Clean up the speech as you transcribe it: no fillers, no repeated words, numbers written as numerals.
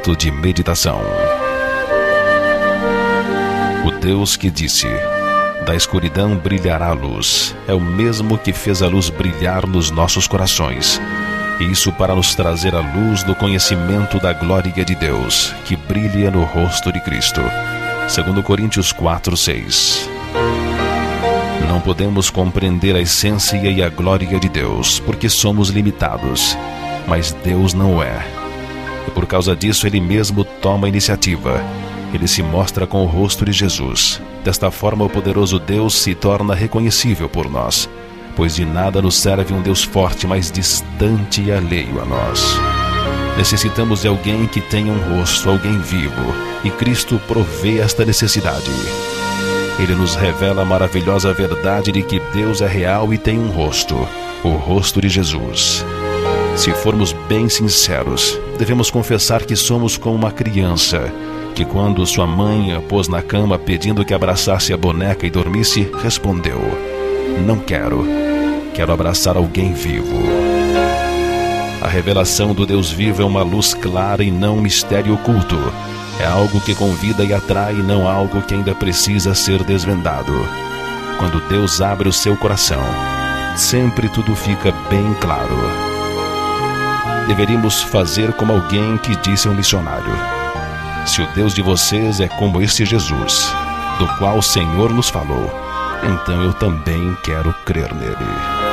Momento de meditação. O Deus que disse: da escuridão brilhará a luz, é o mesmo que fez a luz brilhar nos nossos corações. Isso para nos trazer a luz do conhecimento da glória de Deus, que brilha no rosto de Cristo. 2 Coríntios 4:6. Não podemos compreender a essência e a glória de Deus, porque somos limitados, mas Deus não é. E por causa disso Ele mesmo toma a iniciativa. Ele se mostra com o rosto de Jesus. Desta forma, o poderoso Deus se torna reconhecível por nós, pois de nada nos serve um Deus forte, mas distante e alheio a nós. Necessitamos de alguém que tenha um rosto, alguém vivo, e Cristo provê esta necessidade. Ele nos revela a maravilhosa verdade de que Deus é real e tem um rosto, o rosto de Jesus. Se formos bem sinceros, devemos confessar que somos como uma criança, que quando sua mãe a pôs na cama pedindo que abraçasse a boneca e dormisse, respondeu: não quero, quero abraçar alguém vivo. A revelação do Deus vivo é uma luz clara e não um mistério oculto. É algo que convida e atrai, não algo que ainda precisa ser desvendado. Quando Deus abre o seu coração, sempre tudo fica bem claro. Deveríamos fazer como alguém que disse a um missionário: se o Deus de vocês é como este Jesus, do qual o Senhor nos falou, então eu também quero crer nele.